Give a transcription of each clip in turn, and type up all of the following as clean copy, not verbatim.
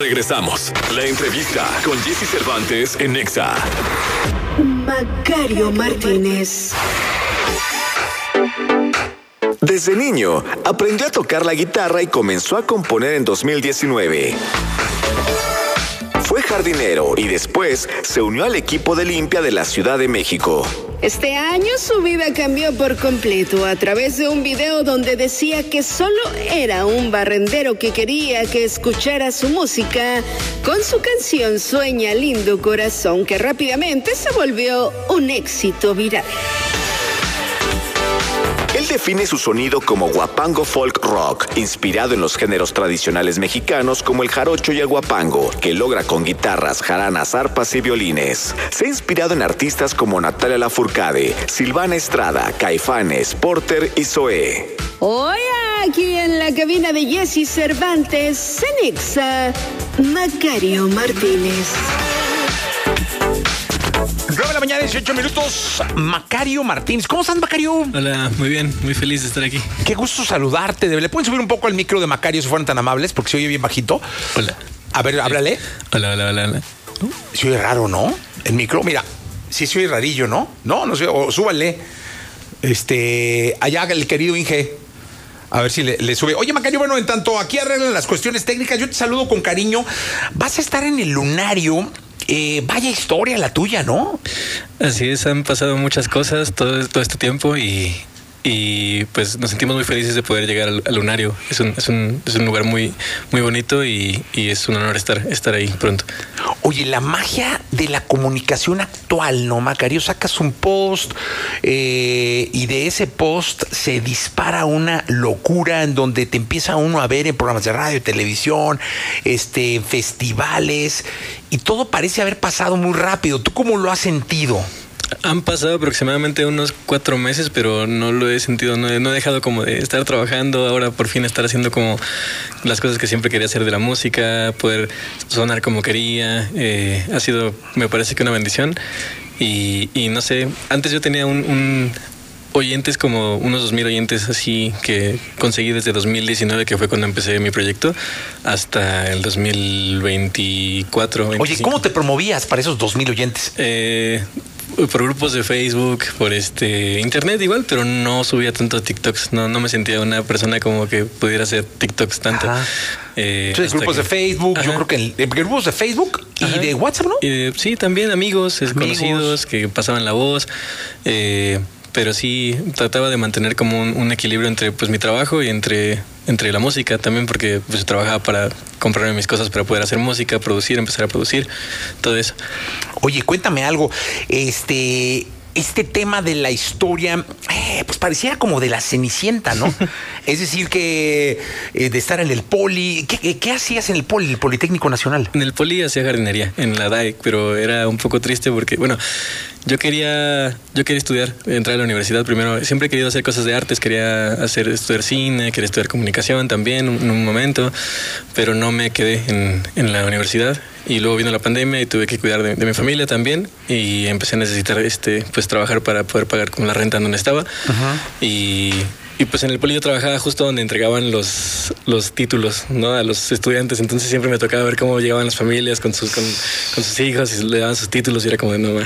Regresamos. La entrevista con Jesse Cervantes en Nexa. Macario Martínez. Desde niño, aprendió a tocar la guitarra y comenzó a componer en 2019. Fue jardinero y después se unió al equipo de limpia de la Ciudad de México. Este año su vida cambió por completo a través de un video donde decía que solo era un barrendero que quería que escuchara su música con su canción Sueña Lindo Corazón, que rápidamente se volvió un éxito viral. Él define su sonido como guapango folk rock, inspirado en los géneros tradicionales mexicanos como el jarocho y el guapango, que logra con guitarras, jaranas, arpas y violines. Se ha inspirado en artistas como Natalia Lafourcade, Silvana Estrada, Caifanes, Porter y Zoé. Hoy aquí en la cabina de Jesse Cervantes, en Nexa, Macario Martínez. 9 de la mañana, 18 minutos. Macario Martínez. ¿Cómo estás, Macario? Hola, muy bien, muy feliz de estar aquí. Qué gusto saludarte. ¿Le pueden subir un poco al micro de Macario si fueran tan amables? Porque se oye bien bajito. Hola. A ver, háblale. Hola. Se oye raro, ¿no? El micro, mira, sí se oye rarillo, ¿no? No sé, o súbale. Allá el querido Inge. A ver si le sube. Oye, Macario, bueno, en tanto aquí arreglan las cuestiones técnicas, yo te saludo con cariño. Vas a estar en el Lunario. Vaya historia la tuya, ¿no? Así es, han pasado muchas cosas todo este tiempo y pues nos sentimos muy felices de poder llegar al Lunario. Es un lugar muy, muy bonito y es un honor estar ahí pronto. Oye, la magia de la comunicación actual, ¿no, Macario? Sacas un post y de ese post se dispara una locura en donde te empieza uno a ver en programas de radio, televisión, festivales, y todo parece haber pasado muy rápido. ¿Tú cómo lo has sentido? Han pasado aproximadamente unos 4 meses, pero no lo he sentido, no he dejado como de estar trabajando, ahora por fin estar haciendo como las cosas que siempre quería hacer de la música, poder sonar como quería. Ha sido, me parece que una bendición y no sé, antes yo tenía un oyentes, como unos 2,000 oyentes así que conseguí desde 2019, que fue cuando empecé mi proyecto, hasta el 2024. 25. Oye, ¿cómo te promovías para esos 2,000 oyentes? Por grupos de Facebook, por internet igual, pero no subía tanto TikToks. No me sentía una persona como que pudiera hacer TikToks tanto. Entonces, grupos de Facebook, yo creo que grupos de Facebook y de WhatsApp, ¿no? Sí, también amigos conocidos que pasaban la voz. Pero sí trataba de mantener como un equilibrio entre pues mi trabajo y entre la música también, porque pues trabajaba para comprarme mis cosas para poder hacer música, empezar a producir, todo eso. Oye, cuéntame algo. Este tema de la historia, pues parecía como de la Cenicienta, ¿no? Es decir, que de estar en el Poli. ¿Qué hacías en el Poli, el Politécnico Nacional? En el Poli hacía jardinería, en la DAE, pero era un poco triste porque, bueno, yo quería estudiar, entrar a la universidad primero. Siempre he querido hacer cosas de artes, quería estudiar cine, quería estudiar comunicación también en un momento, pero no me quedé en la universidad. Y luego vino la pandemia y tuve que cuidar de mi familia también, y empecé a necesitar pues trabajar para poder pagar como la renta en donde estaba. Uh-huh. Y pues en el Poli yo trabajaba justo donde entregaban los títulos, ¿no? A los estudiantes. Entonces siempre me tocaba ver cómo llegaban las familias con sus hijos y le daban sus títulos, y era como de no.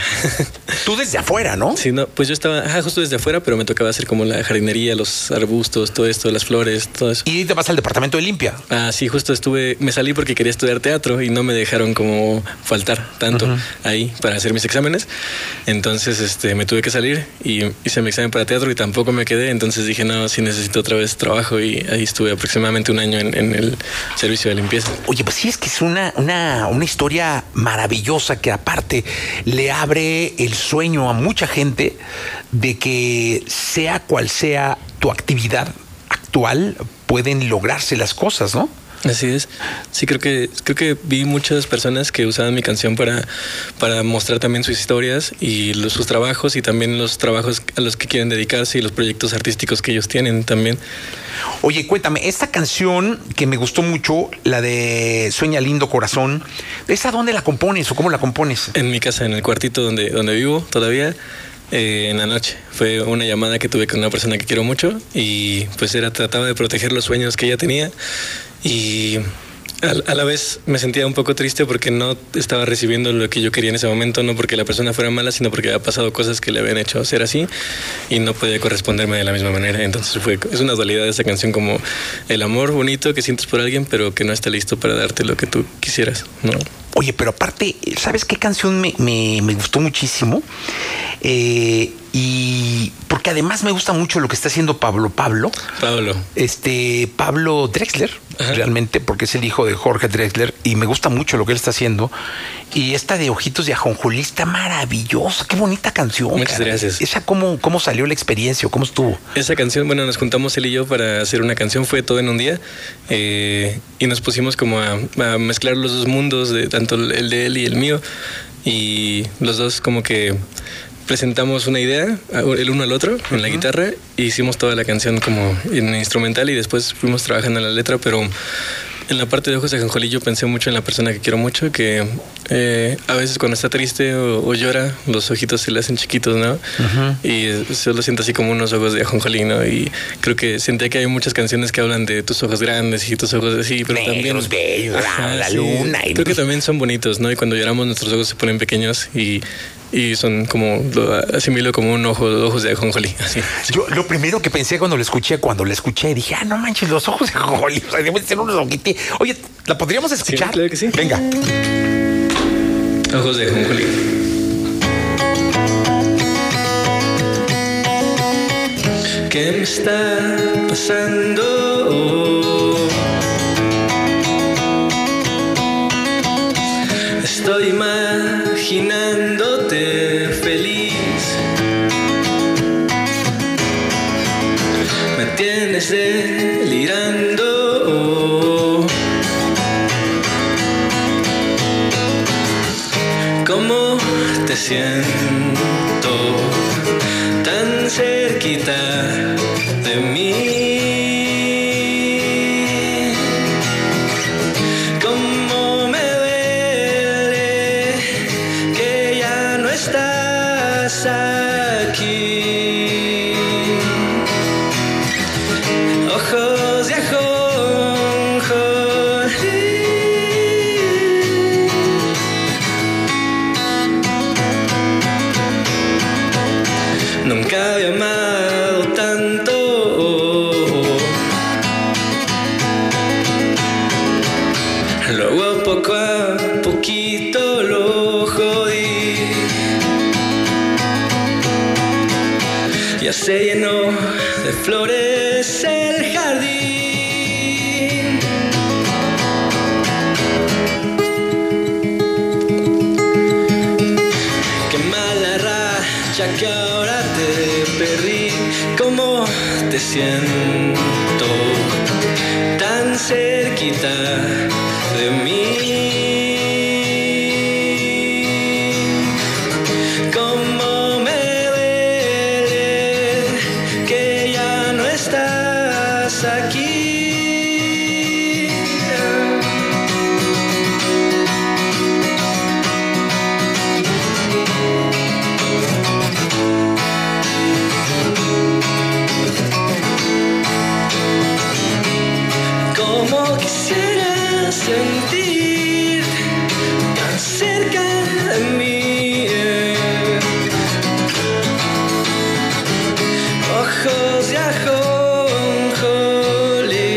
Tú desde afuera, ¿no? Sí, no, pues yo estaba justo desde afuera, pero me tocaba hacer como la jardinería, los arbustos, todo esto, las flores, todo eso. ¿Y te vas al departamento de limpia? Sí, justo me salí porque quería estudiar teatro y no me dejaron como faltar tanto uh-huh. ahí para hacer mis exámenes. Entonces me tuve que salir y hice mi examen para teatro y tampoco me quedé. Entonces dije, no, sí necesito otra vez trabajo, y ahí estuve aproximadamente un año en el servicio de limpieza. Oye, pues sí, es que es una historia maravillosa que aparte le abre el sueño a mucha gente de que sea cual sea tu actividad actual, pueden lograrse las cosas, ¿no? Así es. Sí, creo que vi muchas personas que usaban mi canción para mostrar también sus historias y sus trabajos, y también los trabajos a los que quieren dedicarse y los proyectos artísticos que ellos tienen también. Oye, cuéntame, esta canción que me gustó mucho, la de Sueña Lindo Corazón, ¿esa dónde la compones o cómo la compones? En mi casa, en el cuartito donde vivo todavía. En la noche fue una llamada que tuve con una persona que quiero mucho, y pues trataba de proteger los sueños que ella tenía, y a la vez me sentía un poco triste porque no estaba recibiendo lo que yo quería en ese momento, no porque la persona fuera mala, sino porque había pasado cosas que le habían hecho ser así y no podía corresponderme de la misma manera. Entonces es una dualidad de esa canción, como el amor bonito que sientes por alguien, pero que no está listo para darte lo que tú quisieras, ¿no? Oye, pero aparte, ¿sabes qué canción me gustó muchísimo? Y porque además me gusta mucho lo que está haciendo Pablo Drexler. Ajá. Realmente, porque es el hijo de Jorge Drexler y me gusta mucho lo que él está haciendo. Y esta de Ojitos de Ajonjolí está maravillosa, qué bonita canción. Muchas gracias. ¿Esa cómo salió la experiencia o cómo estuvo? Esa canción, bueno, nos juntamos él y yo para hacer una canción, fue todo en un día, y nos pusimos como a mezclar los dos mundos, tanto el de él y el mío, y los dos como que presentamos una idea, el uno al otro, en la guitarra, e hicimos toda la canción como en instrumental y después fuimos trabajando en la letra, pero en la parte de Ojos de Ajonjolí yo pensé mucho en la persona que quiero mucho, que a veces cuando está triste o llora, los ojitos se le hacen chiquitos, ¿no? Uh-huh. Y yo lo siento así como unos ojos de ajonjolí, ¿no? Y creo que sentía que hay muchas canciones que hablan de tus ojos grandes y tus ojos así, pero negros, también... bellos, la luna. Y creo que también son bonitos, ¿no? Y cuando lloramos nuestros ojos se ponen pequeños y son como, lo asimilo como ojos de ajonjolí, así. Yo lo primero que pensé cuando lo escuché, dije, no manches, los ojos de ajonjolí, o sea, deben ser unos ojitos. Oye, ¿la podríamos escuchar? Sí, claro que sí. Venga. Ojos de ajonjolí. ¿Qué me está pasando? Estoy imaginándote feliz. Me tienes delirando. ¿Cómo te siento tan cerquita de mí? ¿Cómo me duele que ya no estás aquí? Ojos de ajonjolí. Nunca había amado tanto. Luego poco a poquito lo jodí. Ya se llenó de flores el jardín. Qué mala racha que ahora te perdí. ¿Cómo te siento tan cerquita de mí? ¿Cómo me duele que ya no estás aquí? Como quisiera sentir tan cerca de mí, ojos de ajonjolí.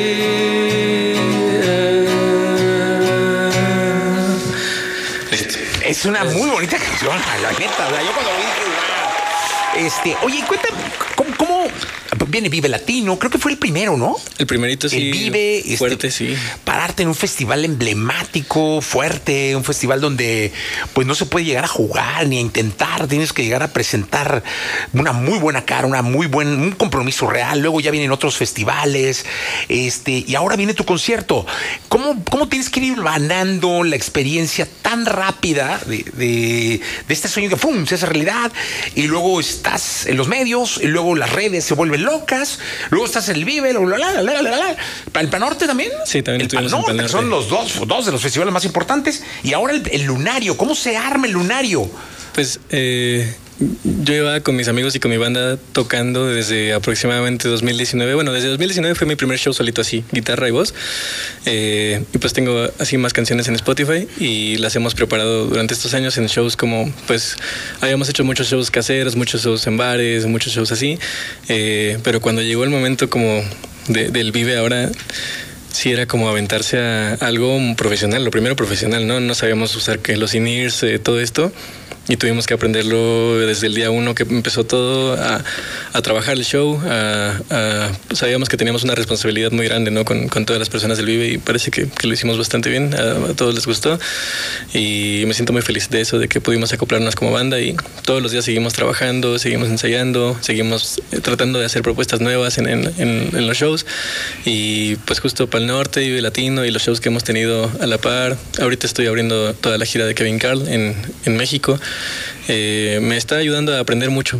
Listo. Es una muy bonita canción, la neta. Yo cuando lo vi dije, wow. Oye, cuéntame, ¿cómo viene Vive Latino? Creo que fue el primero, ¿no? El primerito, sí. El Vive, fuerte, sí. Pararte en un festival emblemático, fuerte, un festival donde pues no se puede llegar a jugar ni a intentar, tienes que llegar a presentar una muy buena cara, un compromiso real. Luego ya vienen otros festivales, y ahora viene tu concierto. ¿Cómo tienes que ir ganando la experiencia tan rápida de este sueño que ¡pum! Se hace realidad? Y luego estás en los medios, y luego las redes se vuelven locas, luego estás en el Vive, ¿El Pan Norte también? Sí, también estuvimos en Pan Norte. Son los dos de los festivales más importantes. Y ahora el Lunario, ¿cómo se arma el Lunario? Pues yo iba con mis amigos y con mi banda tocando desde aproximadamente 2019. Bueno, desde 2019 fue mi primer show solito así, guitarra y voz. Y pues tengo así más canciones en Spotify y las hemos preparado durante estos años en shows como, pues, habíamos hecho muchos shows caseros, muchos shows en bares, muchos shows así. Pero cuando llegó el momento como del Vive ahora, sí era como aventarse a algo profesional, lo primero profesional, ¿no? No sabíamos usar que los in-ears, todo esto. Y tuvimos que aprenderlo desde el día 1 que empezó todo, a trabajar el show. Sabíamos que teníamos una responsabilidad muy grande, ¿no? Con todas las personas del Vive, y parece que lo hicimos bastante bien. A todos les gustó y me siento muy feliz de eso, de que pudimos acoplarnos como banda, y todos los días seguimos trabajando, seguimos ensayando, seguimos tratando de hacer propuestas nuevas en los shows. Y pues justo para el norte, Vive Latino y los shows que hemos tenido a la par. Ahorita estoy abriendo toda la gira de Kevin Carl en México. Me está ayudando a aprender mucho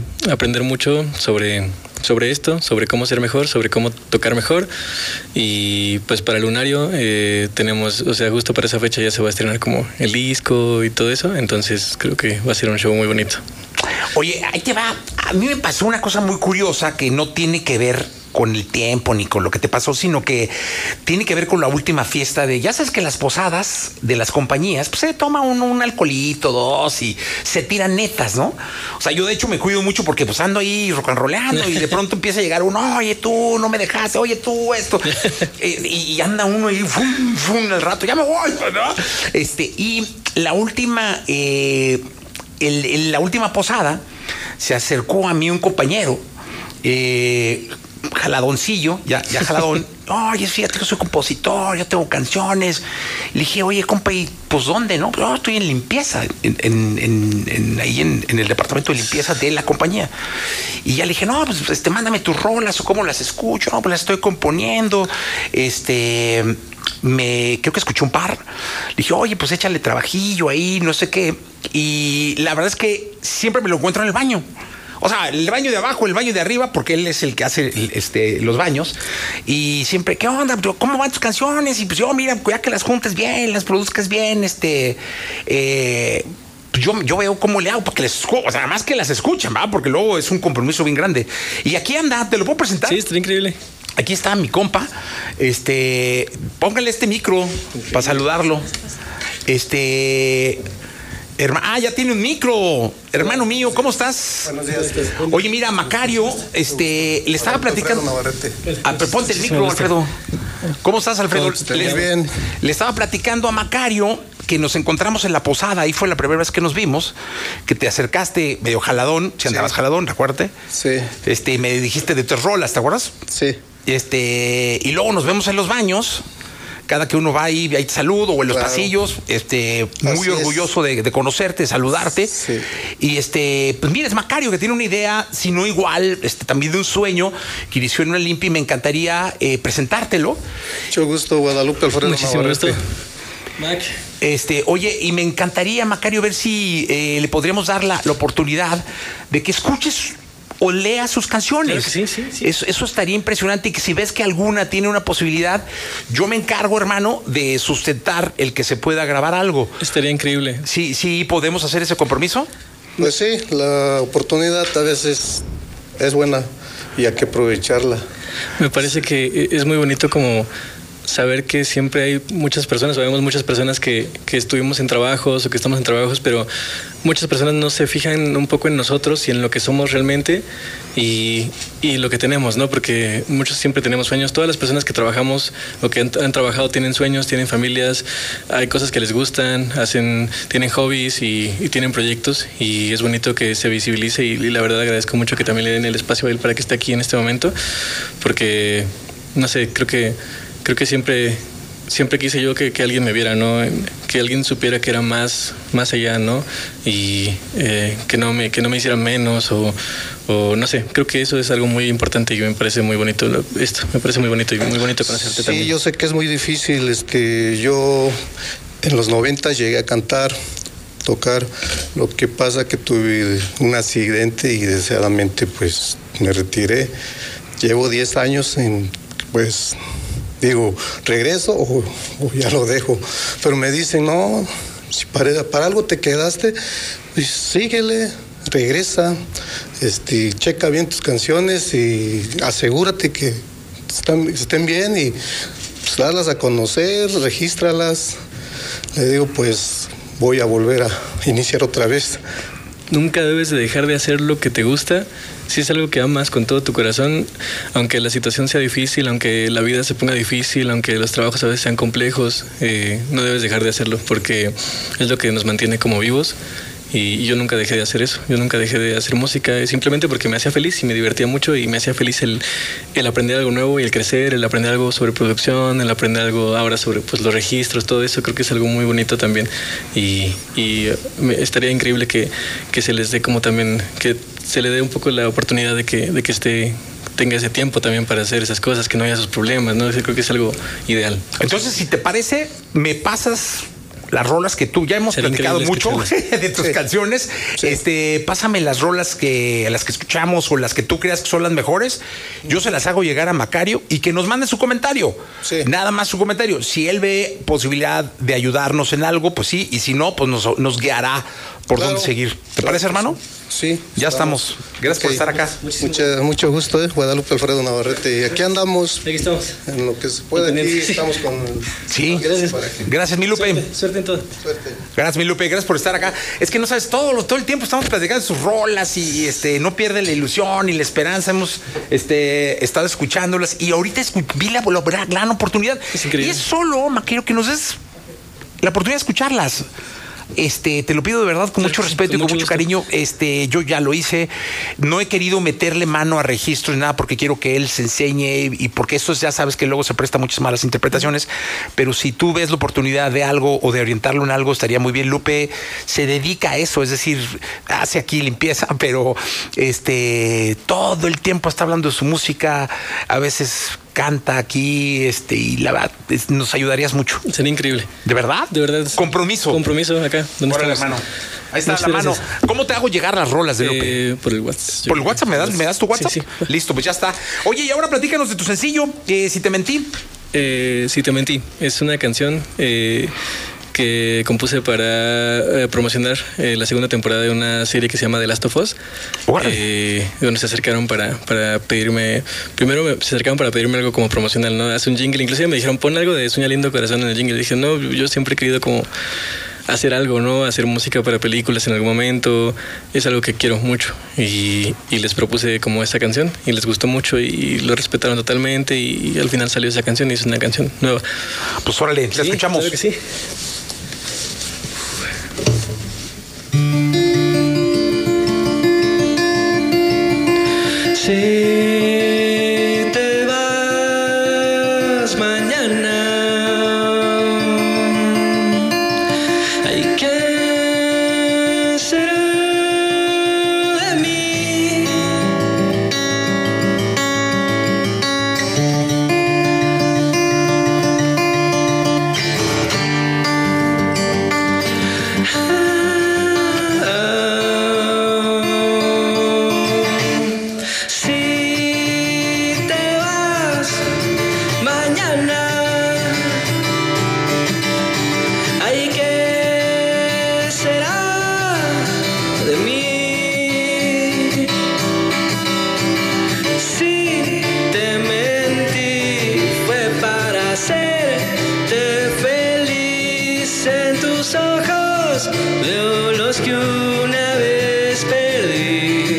sobre esto, sobre cómo ser mejor, sobre cómo tocar mejor. Y pues para Lunario tenemos, o sea, justo para esa fecha ya se va a estrenar como el disco y todo eso, entonces creo que va a ser un show muy bonito. Oye, ahí te va. A mí me pasó una cosa muy curiosa que no tiene que ver con el tiempo ni con lo que te pasó, sino que tiene que ver con la última fiesta de, ya sabes que las posadas de las compañías, pues se toma un alcoholito, 2 y se tiran netas, ¿no? O sea, yo de hecho me cuido mucho porque pues ando ahí rock and rollando y de pronto empieza a llegar uno, oye tú, no me dejaste, oye tú, esto. Y anda uno ahí, fum, al rato, ya me voy, ¿no? Y la última, la última posada se acercó a mí un compañero, jaladoncillo, ya jaladón. Oye, fíjate que soy compositor, yo tengo canciones. Le dije, oye, compa, ¿y pues dónde, no? Yo estoy en limpieza, ahí en el departamento de limpieza de la compañía. Y ya le dije, no, pues mándame tus rolas o cómo las escucho. No, pues las estoy componiendo. Creo que escuché un par. Le dije, oye, pues échale trabajillo ahí, no sé qué. Y la verdad es que siempre me lo encuentro en el baño. O sea, el baño de abajo, el baño de arriba, porque él es el que hace los baños. Y siempre, ¿qué onda? ¿Cómo van tus canciones? Y pues yo, mira, ya que las juntes bien, las produzcas bien, yo veo cómo le hago para que les, o sea, más que las escuchen, ¿va? Porque luego es un compromiso bien grande. Y aquí anda, ¿te lo puedo presentar? Sí, está increíble. Aquí está mi compa. Póngale este micro para saludarlo. Ya tiene un micro. Hermano mío, ¿cómo estás? Buenos días. Oye, mira, Macario, le estaba platicando. Ponte el micro, Alfredo. ¿Cómo estás, Alfredo? Muy bien. Le estaba platicando a Macario que nos encontramos en la posada. Ahí fue la primera vez que nos vimos, que te acercaste medio jaladón, si andabas jaladón, recuérdate. Sí. Me dijiste de tus rolas, ¿te acuerdas? Sí. Y luego nos vemos en los baños. Cada que uno va ahí te saludo, o en los pasillos, muy orgulloso de conocerte, de saludarte. Sí. Y pues mira, es Macario, que tiene una idea, si no igual, también de un sueño que inició en una limpia, y me encantaría presentártelo. Mucho gusto, Guadalupe Alfredo. Muchísimo gusto. Mac. Oye, y me encantaría, Macario, ver si le podríamos dar la oportunidad de que escuches o lea sus canciones. Claro que sí. Eso estaría impresionante, y que si ves que alguna tiene una posibilidad, yo me encargo, hermano, de sustentar el que se pueda grabar algo. Estaría increíble. Sí, ¿podemos hacer ese compromiso? Pues sí, la oportunidad a veces es buena y hay que aprovecharla. Me parece que es muy bonito como saber que siempre hay muchas personas, sabemos muchas personas que estuvimos en trabajos o que estamos en trabajos, pero muchas personas no se fijan un poco en nosotros y en lo que somos realmente y lo que tenemos, ¿no? Porque muchos siempre tenemos sueños. Todas las personas que trabajamos o que han trabajado tienen sueños, tienen familias, hay cosas que les gustan, tienen hobbies y tienen proyectos, y es bonito que se visibilice, y la verdad agradezco mucho que también le den el espacio a él para que esté aquí en este momento, porque, no sé, creo que siempre quise yo que alguien me viera, ¿no? Que alguien supiera que era más allá, ¿no? Y que no me hiciera menos o no sé. Creo que eso es algo muy importante y me parece muy bonito esto. Me parece muy bonito y muy bonito conocerte también. Sí, yo sé que es muy difícil. Yo en los 90 llegué a cantar, tocar. Lo que pasa que tuve un accidente y desgraciadamente pues me retiré. Llevo 10 años digo, ¿regreso o ya lo dejo? Pero me dicen, no, si para algo te quedaste, pues síguele, regresa, checa bien tus canciones y asegúrate que estén bien y pues, darlas a conocer, regístralas. Le digo, pues voy a volver a iniciar otra vez. Nunca debes de dejar de hacer lo que te gusta. Si es algo que amas con todo tu corazón, aunque la situación sea difícil, aunque la vida se ponga difícil, aunque los trabajos a veces sean complejos, no debes dejar de hacerlo porque es lo que nos mantiene como vivos. Y yo nunca dejé de hacer eso, yo nunca dejé de hacer música simplemente porque me hacía feliz y me divertía mucho y me hacía feliz el aprender algo nuevo y el crecer, el aprender algo sobre producción, el aprender algo ahora sobre pues, los registros, todo eso creo que es algo muy bonito también y estaría increíble que se les dé como también, que se le dé un poco la oportunidad de que tenga ese tiempo también para hacer esas cosas, que no haya esos problemas, ¿no? Creo que es algo ideal. Entonces, si te parece, me pasas las rolas que tú ya hemos platicado mucho de tus canciones. Sí. Pásame las rolas las que escuchamos o las que tú creas que son las mejores. Yo se las hago llegar a Macario y que nos mande su comentario. Sí. Nada más su comentario. Si él ve posibilidad de ayudarnos en algo, pues sí. Y si no, pues nos guiará por dónde seguir. ¿Te parece, hermano? Sí. Ya estamos. Gracias por estar acá. Mucho gusto, Guadalupe Alfredo Navarrete. Y aquí andamos. Aquí estamos. En lo que se puede, aquí estamos con... Sí. Gracias, mi Lupe. Suerte en todo. Suerte. Gracias, mi Lupe. Gracias por estar acá. Es que no sabes, todo el tiempo estamos platicando de sus rolas y no pierde la ilusión y la esperanza. Hemos estado escuchándolas y ahorita vi la gran oportunidad. Es increíble. Y es solo, Maquero, que nos des la oportunidad de escucharlas. Te lo pido de verdad con mucho respeto y con mucho cariño. Yo ya lo hice. No he querido meterle mano a registros ni nada porque quiero que él se enseñe y porque esto ya sabes que luego se presta muchas malas interpretaciones. Pero si tú ves la oportunidad de algo o de orientarlo en algo, estaría muy bien. Lupe se dedica a eso, es decir, hace aquí limpieza, pero todo el tiempo está hablando de su música. A veces canta aquí, y la verdad, nos ayudarías mucho. Sería increíble. ¿De verdad? De verdad. Compromiso acá. ¿Dónde Órale, estamos? hermano. Ahí está Muchas la mano. gracias. ¿Cómo te hago llegar las rolas de Lupe? Por el WhatsApp. ¿Por el WhatsApp? ¿Me das tu WhatsApp? Sí. Listo, pues ya está. Oye, y ahora platícanos de tu sencillo, Si te mentí. Si te mentí. Es una canción que compuse para promocionar la segunda temporada de una serie que se llama The Last of Us. Donde se acercaron para pedirme, se acercaron para pedirme algo como promocional, ¿no? Hace un jingle, inclusive me dijeron, pon algo de Sueña Lindo Corazón en el jingle. Y dije, no, yo siempre he querido como hacer algo, ¿no? Hacer música para películas en algún momento. Es algo que quiero mucho. Y les propuse como esta canción y les gustó mucho y lo respetaron totalmente y al final salió esa canción y es una canción nueva. Pues órale, la escuchamos. Claro que sí. Si te vas mañana, ay, ¿qué será de mí? Veo los que una vez perdí.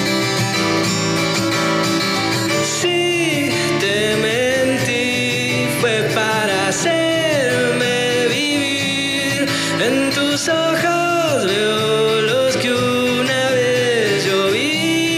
Si te mentí fue para hacerme vivir. En tus ojos veo los que una vez yo vi.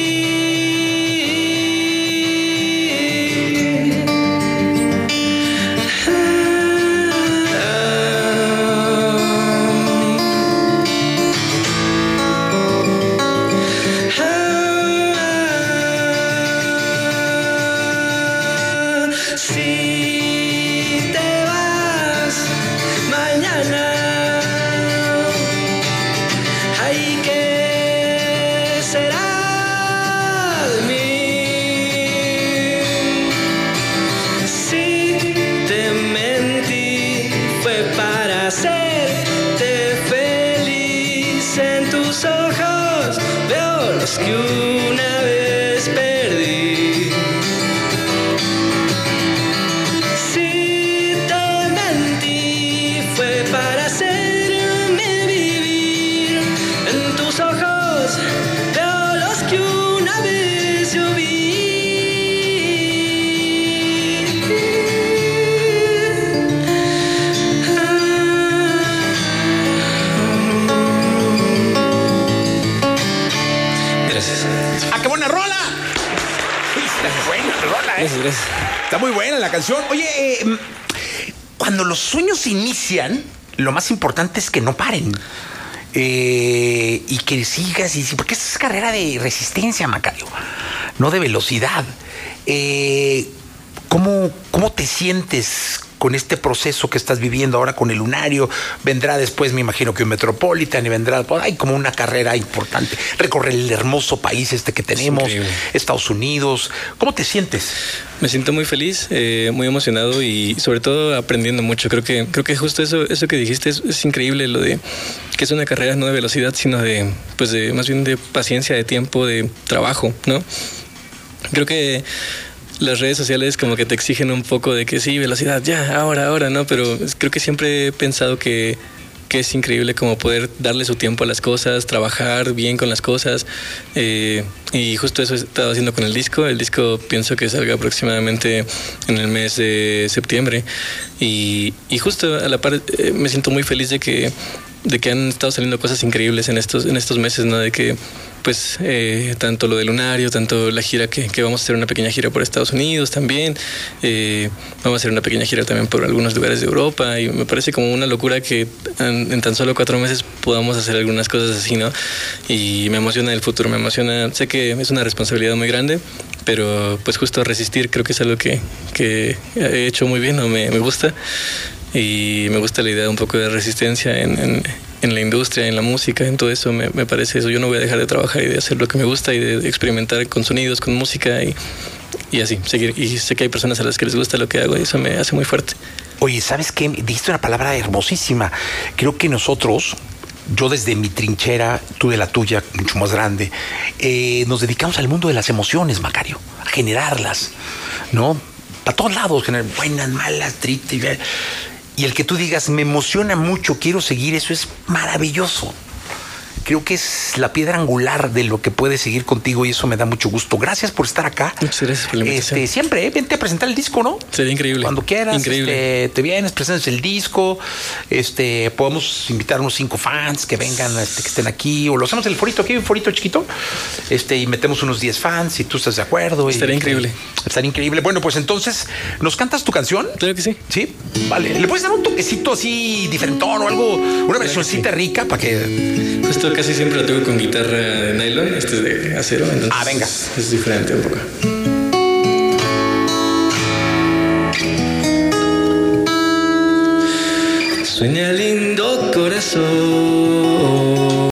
Si te vas mañana, que una vez perdí. Si te mentí fue para hacerme vivir. En tus ojos veo los que una vez yo vi. ¡Qué buena rola! Está buena rola, ¿eh? Gracias. Está muy buena la canción. Oye, cuando los sueños inician, lo más importante es que no paren. Y que sigas, porque esta es carrera de resistencia, Macario, no de velocidad. ¿Cómo te sientes con este proceso que estás viviendo ahora con el Lunario? Vendrá después, me imagino, que un Metropolitan, y vendrá por ahí como una carrera importante. Recorrer el hermoso país que tenemos, Estados Unidos. ¿Cómo te sientes? Me siento muy feliz, muy emocionado y sobre todo aprendiendo mucho. Creo que justo eso que dijiste es increíble, lo de que es una carrera no de velocidad, sino más bien de paciencia, de tiempo, de trabajo, ¿no? Creo que las redes sociales como que te exigen un poco de que sí, velocidad, ya, ahora, ¿no? Pero creo que siempre he pensado que es increíble como poder darle su tiempo a las cosas, trabajar bien con las cosas. Y justo eso he estado haciendo con el disco. El disco pienso que salga aproximadamente en el mes de septiembre. Y justo a la par me siento muy feliz de que han estado saliendo cosas increíbles en estos meses, ¿no? De que pues tanto lo de Lunario, tanto la gira que vamos a hacer una pequeña gira por Estados Unidos también, vamos a hacer una pequeña gira también por algunos lugares de Europa, y me parece como una locura que en tan solo 4 meses podamos hacer algunas cosas así, ¿no? Y me emociona el futuro, me emociona, sé que es una responsabilidad muy grande, pero pues justo resistir creo que es algo que he hecho muy bien, ¿no? Me gusta. Y me gusta la idea de un poco de resistencia en la industria, en la música, en todo eso, me parece eso. Yo no voy a dejar de trabajar y de hacer lo que me gusta y de experimentar con sonidos, con música y así, seguir. Y sé que hay personas a las que les gusta lo que hago y eso me hace muy fuerte. Oye, ¿sabes qué? Dijiste una palabra hermosísima. Creo que nosotros, yo desde mi trinchera, tú de la tuya, mucho más grande, nos dedicamos al mundo de las emociones, Macario, a generarlas, ¿no? Para todos lados, generar buenas, malas, tristes. Y el que tú digas, me emociona mucho, quiero seguir, eso es maravilloso. Creo que es la piedra angular de lo que puede seguir contigo y eso me da mucho gusto. Gracias por estar acá. Muchas gracias por la invitación. Siempre, vente a presentar el disco, ¿no? Sería increíble. Cuando quieras, increíble. Te vienes, presentas el disco. Podemos invitar unos 5 fans que vengan, que estén aquí, o lo hacemos en el forito, aquí hay un forito chiquito, y metemos unos 10 fans, si tú estás de acuerdo. Estaría increíble. Estaría increíble. Bueno, pues entonces, ¿nos cantas tu canción? Claro que sí. Sí, vale. ¿Le puedes dar un toquecito así diferentón o algo, una versioncita rica para que... Justo casi siempre lo tengo con guitarra de nylon, este es de acero, entonces venga. Es diferente un poco. Sueña lindo corazón,